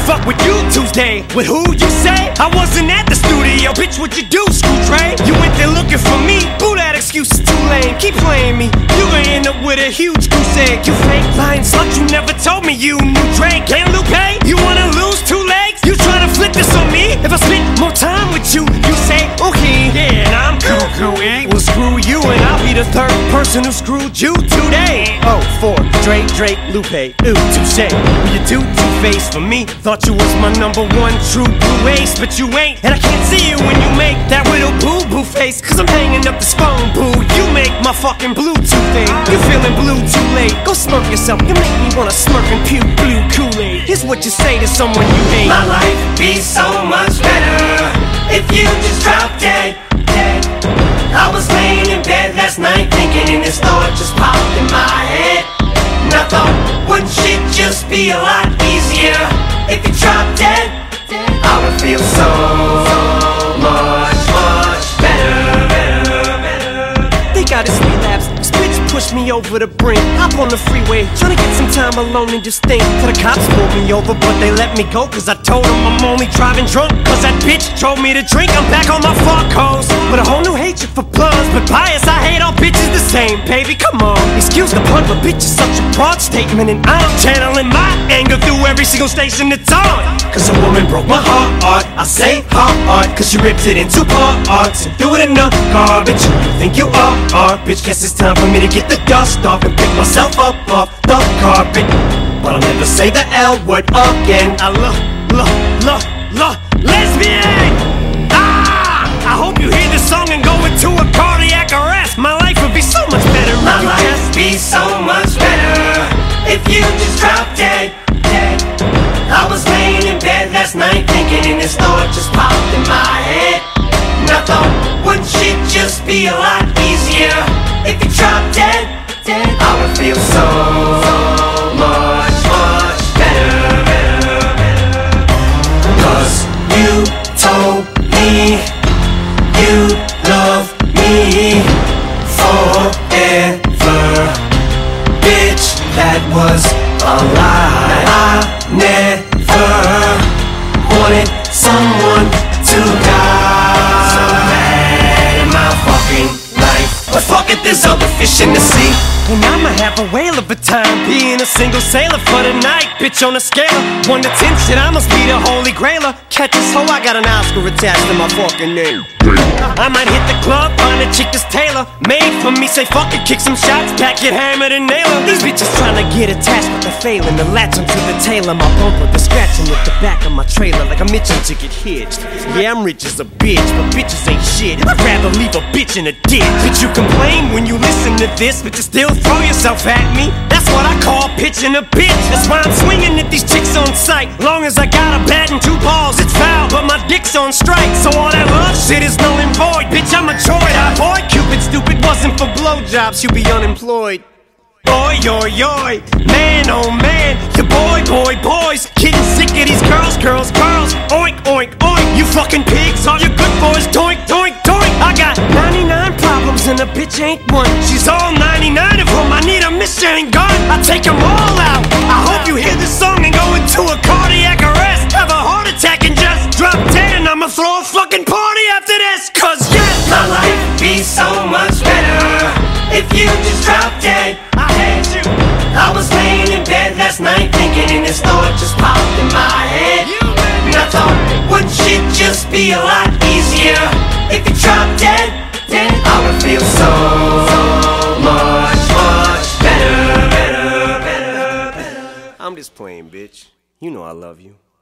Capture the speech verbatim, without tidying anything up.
fuck with you Tuesday. With who you say? I wasn't at the studio, bitch, what you do, Screw Dre? You went there looking for me, boo, that excuse is too lame. Keep playing me, you gon' end up with a huge crusade. You fake lying slut, you never told me you knew Dre. Can't Lupe? You wanna lose two legs? You tryna flip this on me? If I spend more time with you, you say, okay, yeah, and I'm cool, cool, eh? Well, screw you, and I'll be the third person who screwed you today. Oh, four, Dre, Drake, Lupe, ooh, touche. Well, you do two-face for me. Thought you was my number one true blue ace, but you ain't. And I can't see you when you make that little boo-boo face, cause I'm hanging up this phone, boo. You make my fucking Bluetooth thing. You feeling blue too late. Go smirk yourself, you make me wanna smirk and puke blue Kool-Aid. Here's what you say to someone you hate. My life be so much better if you just drop dead, dead. I was laying in bed last night thinking, and this thought just popped in my head. And I thought, wouldn't shit just be a lot easier if you drop dead? I would feel so much, much better, better, better. They got his relapse. This bitch pushed me over the brink. Hop on the freeway, tryna get some time alone and just think. Till the cops pulled me over, but they let me go, cause I told them I'm only driving drunk. Cause that bitch told me to drink. I'm back on my fuck hoes with a whole new hatred for bloods. But bias, I hate all bitches the same, baby, come on. Excuse the pun, but bitch is such a broad statement, and I'm channeling my anger through every single station it's on. Cause a woman broke my heart, I say heart, cause she ripped it into parts and threw it in the garbage. Who you think you are, are, bitch? Guess it's time for me to get the dust off and pick myself up off the carpet. But I'll never say the L word again. I love, love, love, love, lesbian! Ah! I hope you hear this song and go into a cardiac arrest. My life would be so much better. My life would be so much better if you just drop dead, dead. I was laying in bed last night thinking, and this thought just popped in my head. And I thought, wouldn't shit just be a lot easier if you drop dead, dead? I would feel so much, much better, better, better. Cause you told me you love me forever. Bitch, that was a lie. I never wanted someone to die. So mad in my fucking life, but fuck it, there's other fish in the sea. And I'ma have a whale of a time being a single sailor for the night. Bitch, on a scale of one to ten, shit, I must be the holy grailer. Catch this hoe, I got an Oscar attached to my fucking name. I might hit the club, find a chick that's tailor made for me, say fuck it, kick some shots, pack it, hammer and nail her. These bitches tryna get attached, but they're failing to latch onto the tail of my bumper. They're scratching at the back of my trailer like I'm itching to get hitched. Yeah, I'm rich as a bitch, but bitches ain't shit. I'd rather leave a bitch in a ditch. But you complain when you listen to this, but you still throw yourself at me. That's what I call pitching a bitch. That's why I'm swinging at these chicks on sight. Long as I got a bat and two balls, it's foul, but my dick's on strike. So all that love shit is null and void. Bitch, I'm a droid. I avoid Cupid, stupid. Wasn't for blowjobs, you'd be unemployed. Boy, yoy, yoy, man, oh man, your boy, boy, boys, getting sick of these girls, girls, girls. Oink, oink, oink, you fucking pigs, all your good boys, doink, doink, doink. I got ninety-nine problems and a bitch ain't one. She's all ninety-nine of them. I need a machine gun. I take them all out. I hope you hear this song and go into a cardiac arrest, have a heart attack and just drop dead, and I'ma throw a fucking party after this. Cause yes, my life would be so much better if you just drop dead. I hate you. I was laying in bed last night thinking, and this thought just popped in my head. And I thought, wouldn't shit just be a lot easier if you drop dead, dead? I would feel so much, much better, better, better, better. I'm just playing, bitch. You know I love you.